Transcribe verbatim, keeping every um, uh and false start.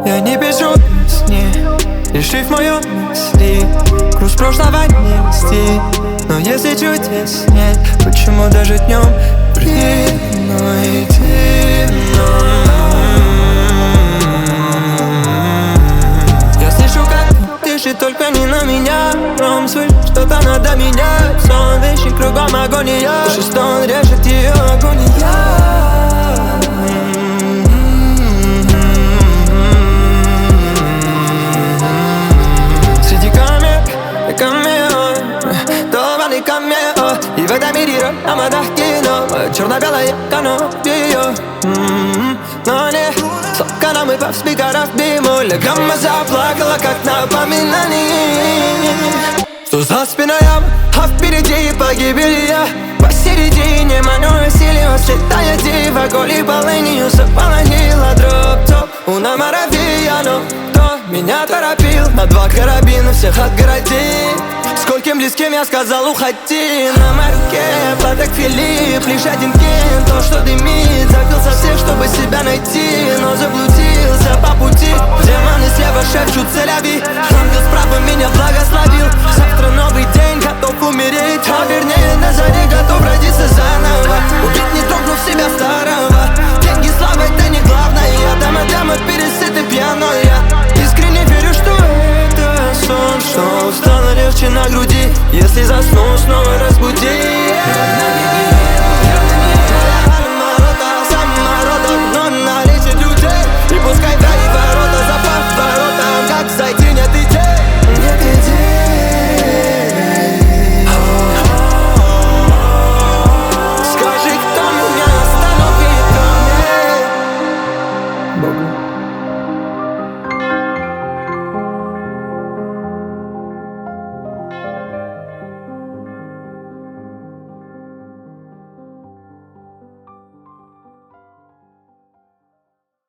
Я не пишу песни, лишив мою мысли. Груз прошлого нести, но если чудес нет, почему даже днем придумайте? Я слышу, как дышит, только не на меня. Ром, слышь, что-то надо менять. Сон, вещи, кругом агония. Слушай, что он режет ее агония. И в этом мире романах кино, черно-белое канопио. Но не слокана мы по спикерах бимуля. Гамма заплакала, как напоминание. Что за спиной я, а впереди погибель я. Посередине маню силио, слетая дива. Голи полынью заполонила дроп топ. Una maravilla, но кто меня торопил? На два карабина всех отгороди. Скольким близким я сказал уходи. На моей руке Патек Филипп, лишь один ген. То, что дымит, забился всех, чтобы себя найти. Но заблудился по пути. Демоны слева шепчут целяви. Ангел справа меня благословил. Завтра новый день, готов умереть. А вернее на заре готов родиться заново. Убить не трогнув себя старым.